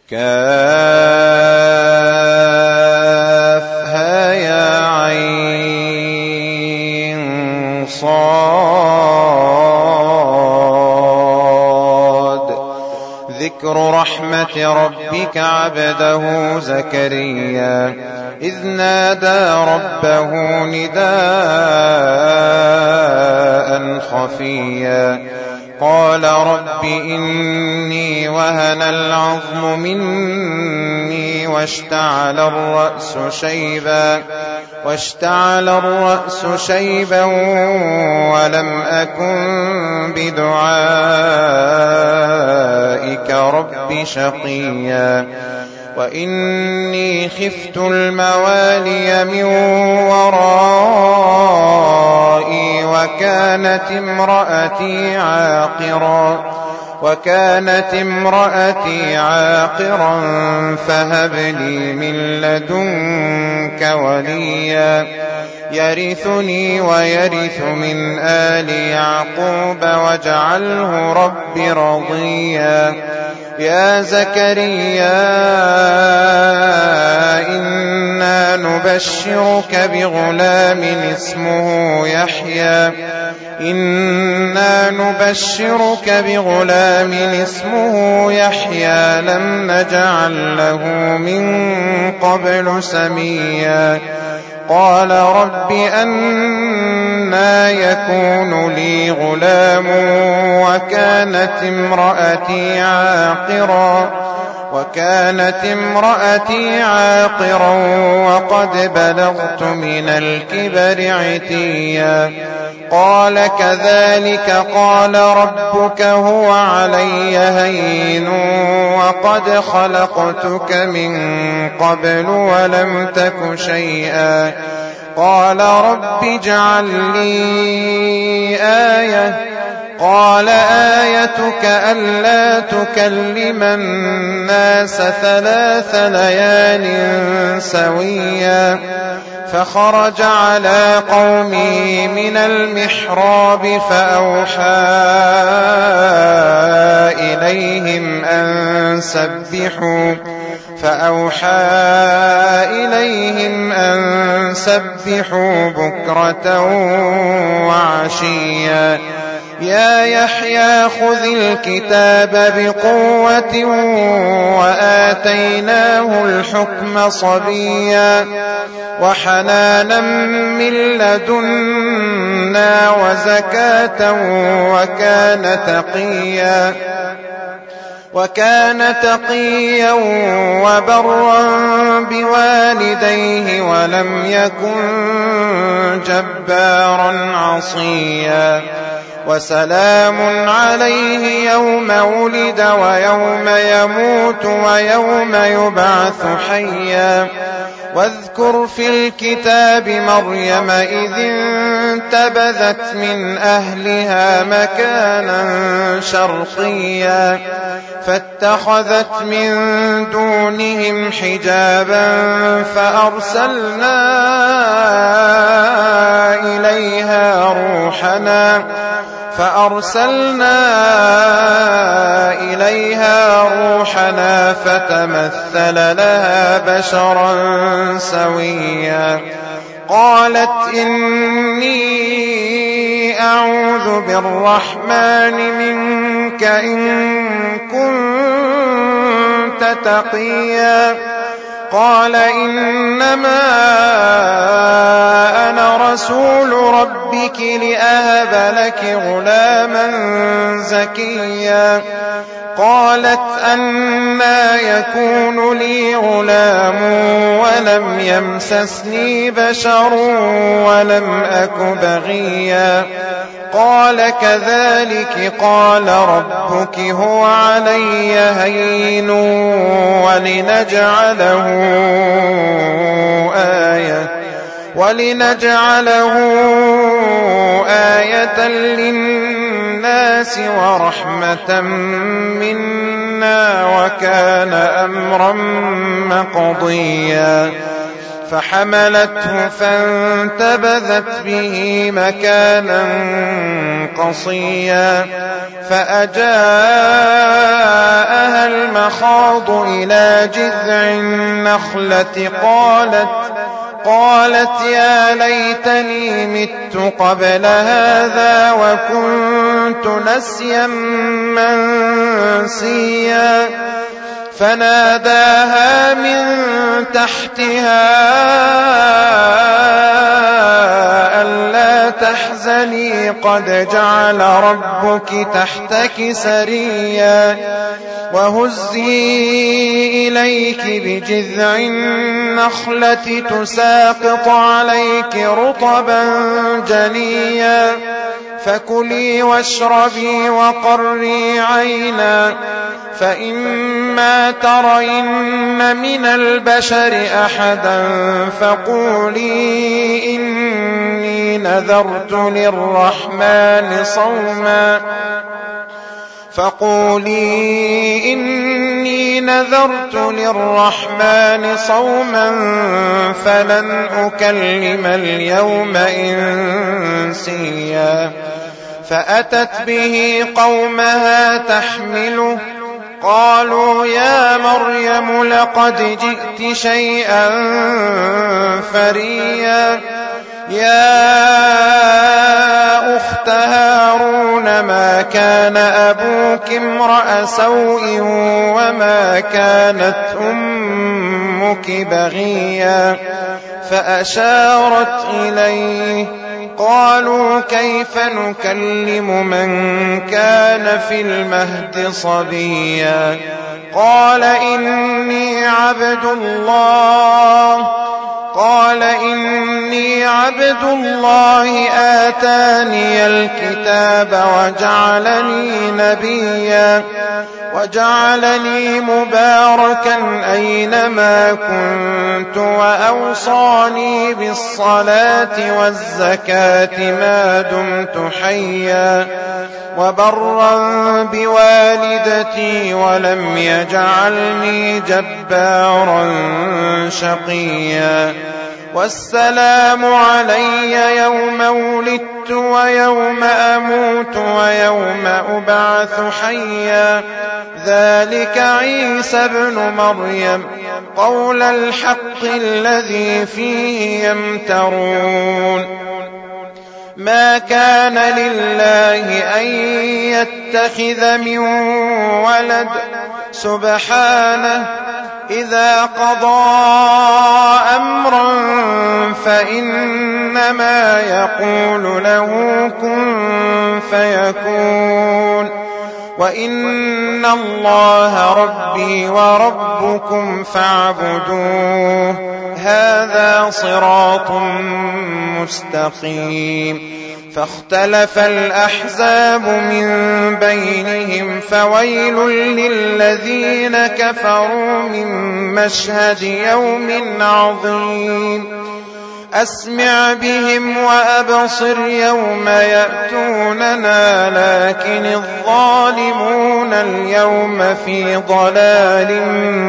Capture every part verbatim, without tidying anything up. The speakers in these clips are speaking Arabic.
كافها يا عين صاد. ذكر رحمة ربك عبده زكريا إذ نادى ربه نداء خفيا قال رب إني وهن العظم مني واشتعل الرأس شيبا واشتعل الرأس شيبا ولم أكن بدعائك رب شقيا وإني خفت الموالي من ورائي وكانت امرأتي عاقرا وكانت امرأتي عاقرا فهب لي من لدنك وليا يرثني ويرث من آل يعقوب واجعله رب رضيا. يا زكريا إنا نبشرك بغلام اسمه يحيى إنا نبشرك بغلام اسمه يحيى لم نجعل له من قبل سميا. قال رب أنى يكون لي غلام وكانت امرأتي عاقرا وكانت امرأتي عاقرا وقد بلغت من الكبر عتيا. قال كذلك قال ربك هو علي هين وقد خلقتك من قبل ولم تك شيئا. قال رب اجعل لي آية قال آيتك ألا تكلم الناس ثلاث ليال سويا. فخرج على قومه من المحراب فأوحى إليهم أن سبحوا فأوحى إليهم أن سبحوا بكرة وعشيا. يا يحيى خذ الكتاب بقوة وآتيناه الحكم صبيا وحنانا من لدنا وزكاة وكان تقيا وكان تقيا وبرا بوالديه ولم يكن جبارا عصيا. وسلام عليه يوم ولد ويوم يموت ويوم يبعث حيا. واذكر في الكتاب مريم إذ انتبذت من أهلها مكانا شرقيا فاتخذت من دونهم حجابا فأرسلنا إليها روحنا فأرسلنا إليها روحنا فتمثل لها بشرا سويا. قالت إني أعوذ بالرحمن منك إن كنت تقيا. قال إنما أنا رسول ربك لأهب لك غلاما زكيا. قالت أنى يكون لي غلام ولم يمسسني بشر ولم أك بغيا. قال كذلك قال ربك هو علي هين ولنجعله آية ولنجعله آية للناس ورحمة منا وكان أمرا مقضيا. فحملته فانتبذت به مكانا قصيا فأجاءها المخاض إلى جذع النخلة قالت قالت يا ليتني مت قبل هذا وكنت نسيا منسيا فناداها من تحتها ألا تحزني قد جعل ربك تحتك سريا وهزي إليك بجذع النخلة تساقط عليك رطبا جنيا فكلي واشربي وقري عينا فإما ترين من البشر أحدا فقولي إني نذرت للرحمن صوما فقولي إني نذرت للرحمن صوما فلن أكلم اليوم إنسيا فأتت به قومها تحمله قالوا يا مريم لقد جئت شيئا فريا يا أخت هارون ما كان أبوك امرأ سوء وما كانت أمك بغيا فأشارت إليه قالوا كيف نكلم من كان في المهد صبيا قال إني عبد الله قال إني عبد الله آتاني الكتاب وجعلني نبيا وجعلني مباركا أينما كنت وأوصاني بالصلاة والزكاة ما دمت حيا وبرا بوالدتي ولم يجعلني جبارا شقيا والسلام علي يوم ولدت ويوم أموت ويوم أبعث حيا ذلك عيسى ابن مريم قول الحق الذي فيه يمترون ما كان لله أن يتخذ من ولد سبحانه إذا قضى أمرا فإنما يقول له كن فيكون وإن الله ربي وربكم فاعبدوه هذا صراط مستقيم فاختلف الأحزاب من بينهم فويل للذين كفروا من مشهد يوم عظيم أسمع بهم وأبصر يوم يأتوننا لكن الظالمون اليوم في ضلال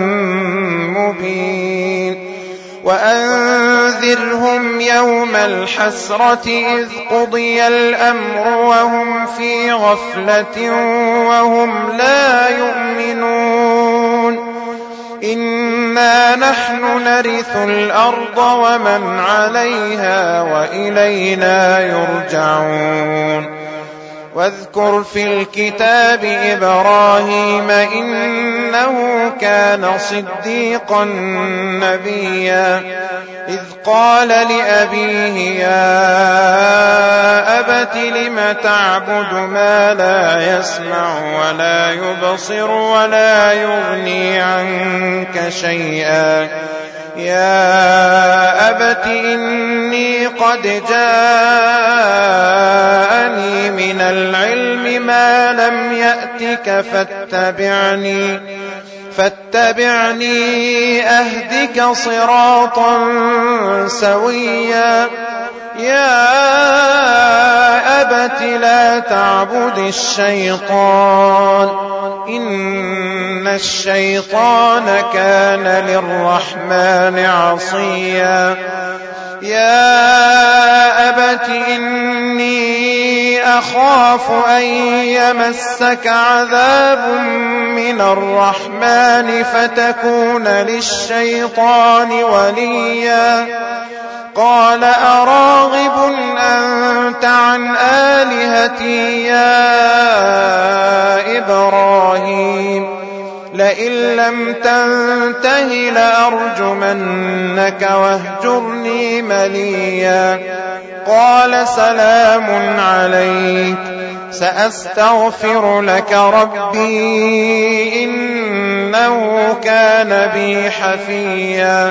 مبين وأنذرهم يوم الحسرة إذ قضي الأمر وهم في غفلة وهم لا يؤمنون إنا نحن نرث الأرض ومن عليها وإلينا يرجعون واذكر في الكتاب إبراهيم إنه كان صديقا نبيا إذ قال لأبيه يا أبت لم تعبد ما لا يسمع ولا يبصر ولا يغني عنك شيئا يا أبت إني قد جاءني من العلم ما لم يأتك فاتبعني فاتبعني أهدك صراطا سويا يا أبت لا تعبد الشيطان إن الشيطان كان للرحمن عصيا يا أبت إني أخاف أن يمسك عذاب من الرحمن فتكون للشيطان وليا قال أراغب أنت عن آلهتي يا إبراهيم لئن لم تنته لأرجمنك واهجرني مليا قال سلام عليك سأستغفر لك ربي إنه كان بي حفيا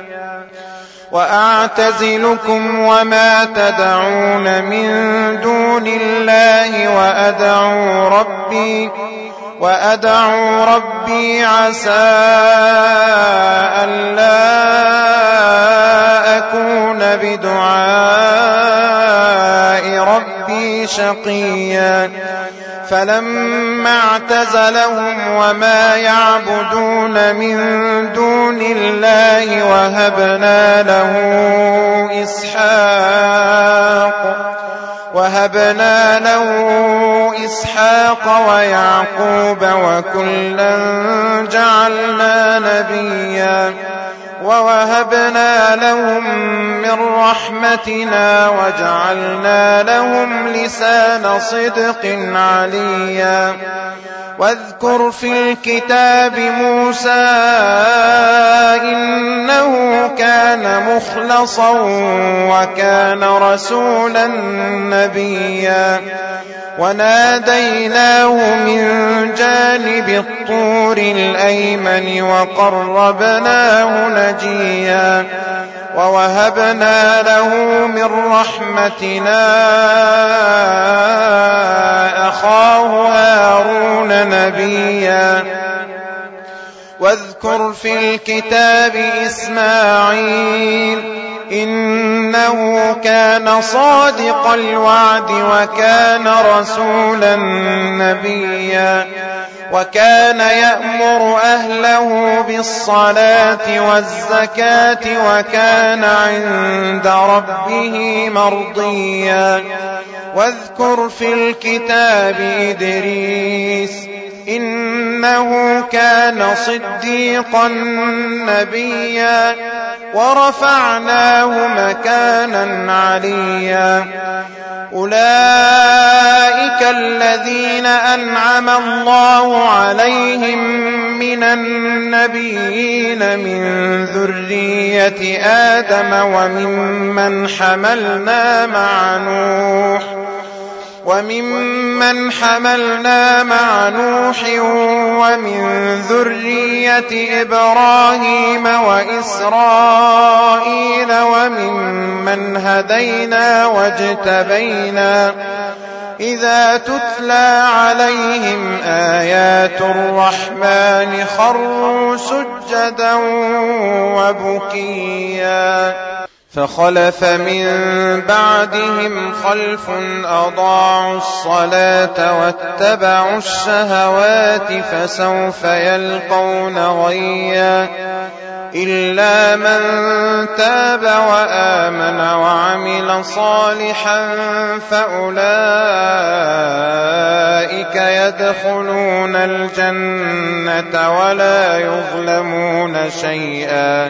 وأعتزلكم وما تدعون من دون الله وأدعو ربي وأدعو ربي عسى ألا أكون بدعاء ربي شقيا فلما اعتزلهم وما يعبدون من دون الله وهبنا له إسحاق وهبنا له إسحاق ويعقوب وكلا جعلنا نبيا ووهبنا لهم من رحمتنا وجعلنا لهم لسان صدق عليا واذكر في الكتاب موسى إنه كان مخلصا وكان رسولا نبيا وناديناه من جانب الطور الأيمن وقربناه نجيا ووهبنا له من رحمتنا أخاه هارون نبيا واذكر في الكتاب إسماعيل إنه كان صادق الوعد وكان رسولا نبيا وكان يأمر أهله بالصلاة والزكاة وكان عند ربه مرضيا واذكر في الكتاب إدريس إنه كان صديقا نبيا ورفعناه مكانا عليا أولئك الذين أنعم الله عليهم من النبيين من ذرية آدم وممن حملنا مع نوح وممن حملنا مع نوح ومن ذرية إبراهيم وإسرائيل وممن هدينا واجتبينا إذا تتلى عليهم آيات الرحمن خروا سجدا وبكيا فخلف من بعدهم خلف أضاعوا الصلاة واتبعوا الشهوات فسوف يلقون غيا إلا من تاب وآمن وعمل صالحا فأولئك يدخلون الجنة ولا يظلمون شيئا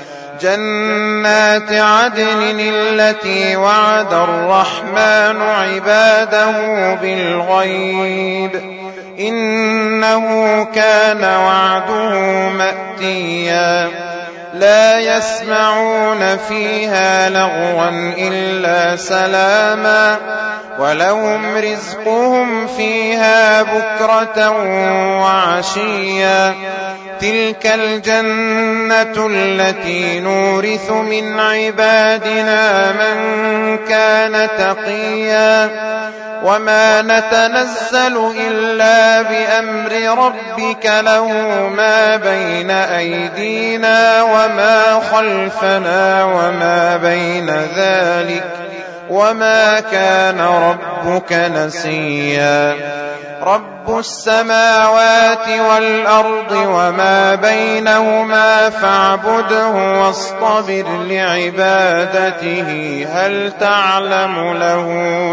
جنات عدن التي وعد الرحمن عباده بالغيب إنه كان وعده مأتيا لا يسمعون فيها لغوا إلا سلاما ولهم رزقهم فيها بكرة وعشيا تلك الجنة التي نورث من عبادنا من كان تقيا وما نتنزل إلا بأمر ربك له ما بين أيدينا وما خلفنا وما بين ذلك وما كان ربك نسيا رب السماوات والأرض وما بينهما فاعبده واصطبر لعبادته هل تعلم له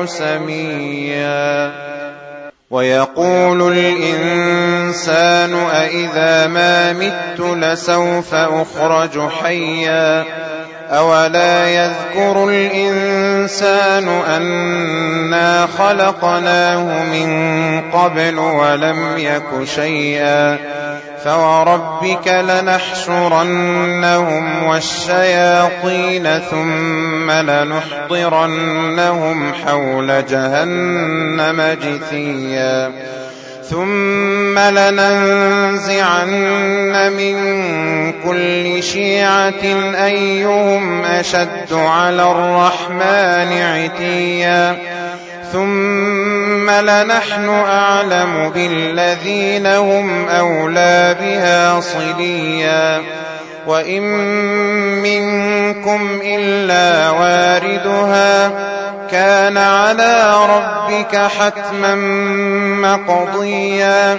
سميا ويقول الإنسان أإذا ما مت لسوف أخرج حيا أولا يذكر الإنسان أنا خلقناه من قبل ولم يك شيئا فوربك لنحشرنهم والشياطين ثم لنحضرنهم حول جهنم جثيا ثم لننزعن من كل شيعة أيهم أشد على الرحمن عتيا ثم لنحن أعلم بالذين هم أولى بها صليا وإن منكم إلا واردها كان على ربك حتما مقضيا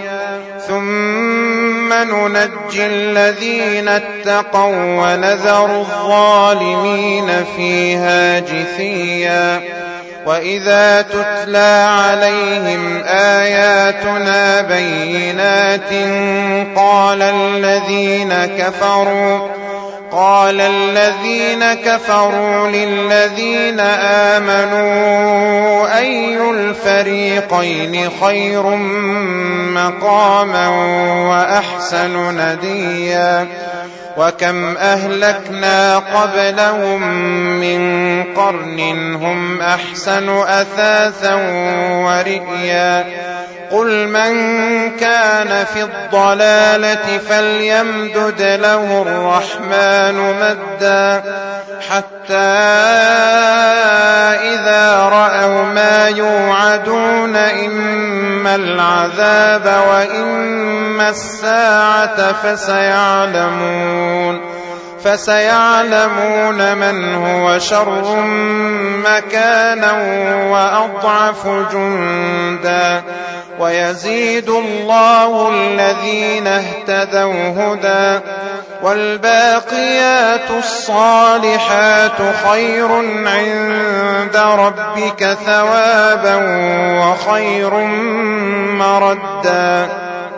ثم ننجي الذين اتقوا ونذر الظالمين فيها جثيا وإذا تتلى عليهم آياتنا بينات قال الذين كفروا قال الذين كفروا للذين آمنوا أي الفريقين خير مقاما وأحسن نديا وكم أهلكنا قبلهم من قرن هم أحسن أثاثا ورئيا قل من كان في الضلالة فليمدد له الرحمن مدا حتى إذا رأوا ما يوعدون إما العذاب وإما الساعة فسيعلمون فسيعلمون من هو شر مكانا وأضعف جندا ويزيد الله الذين اهتدوا هدى والباقيات الصالحات خير عند ربك ثوابا وخير مردا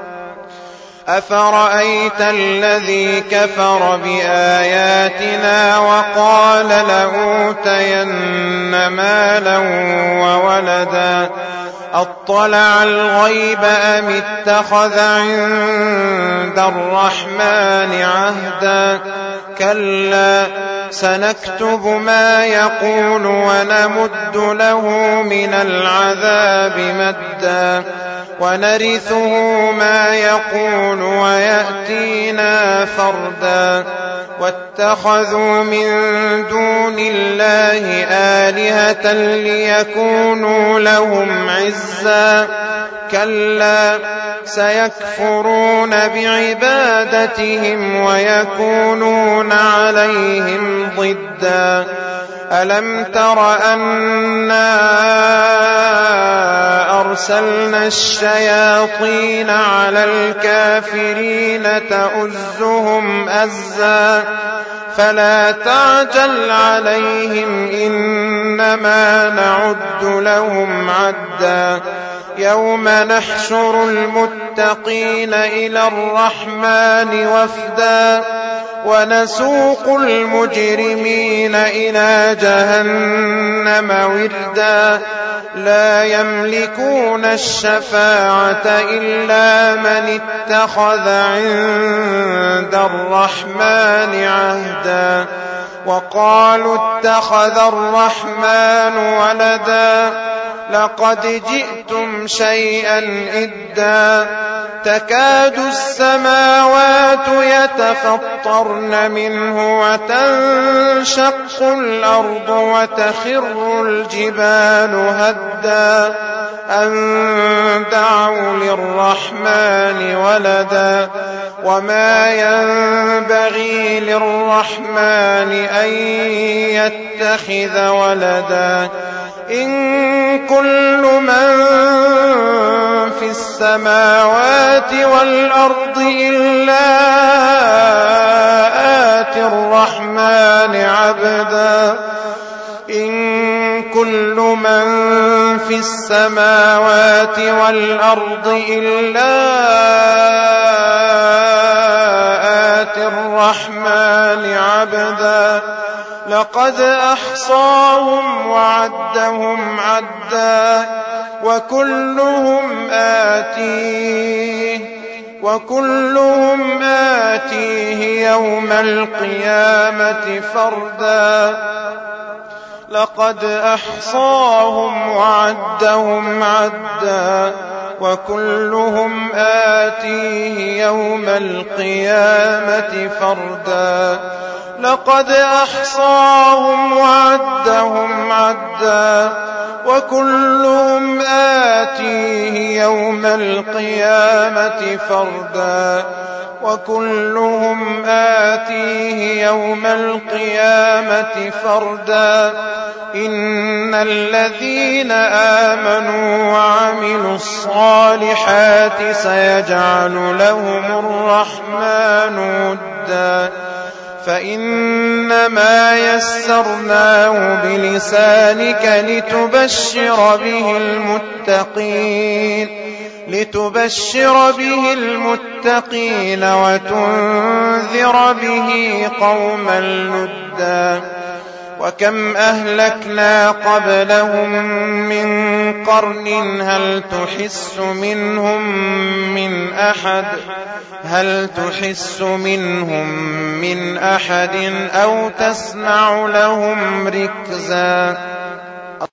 أفرأيت الذي كفر بآياتنا وقال لأوتين مالا وولدا أطلع الغيب أم اتخذ عند الرحمن عهدا كلا سنكتب ما يقول ونمد له من العذاب مدا ونرثه ما يقول ويأتينا فردا واتخذوا من دون الله آلهة ليكونوا لهم عزا كلا سيكفرون بعبادتهم ويكونون عليهم ضدا ألم تر أنا أرسلنا الشياطين على الكافرين تؤزهم أزا فلا تعجل عليهم إنما نعد لهم عدا يوم نحشر المتقين إلى الرحمن وفدا ونسوق المجرمين إلى جهنم وردا لا يملكون الشفاعة إلا من اتخذ عند الرحمن عهدا وقالوا اتخذ الرحمن ولدا لقد جئتم شيئا إدا تكاد السماوات يتفطرن منه وتنشق الأرض وتخر الجبال هدا أن دعوا للرحمن ولدا وما ينبغي للرحمن أن يتخذ ولدا إن كل من في السماوات والأرض إلا آتي الرحمن عبدا إن كل من في السماوات والأرض إلا آتي الرحمن عبدا لقد أحصاهم وعدهم عدا وكلهم آتيه وكلهم آتيه يوم القيامة فردا لقد أحصاهم وعدهم عدا وكلهم آتيه يوم القيامة فردا لقد أحصاهم وعدهم عدا وكلهم آتيه يوم القيامة فردا وكلهم آتيه يوم القيامة فردا إن الذين آمنوا وعملوا الصالحات سيجعل لهم الرحمن ودا فإنما يسرناه بلسانك لتبشر به المتقين لتبشر به المتقين وتنذر به قوما لدا وكم أهلكنا قبلهم من قرن هل تحس منهم من أحد هل تحس منهم من أحد أو تسمع لهم ركزا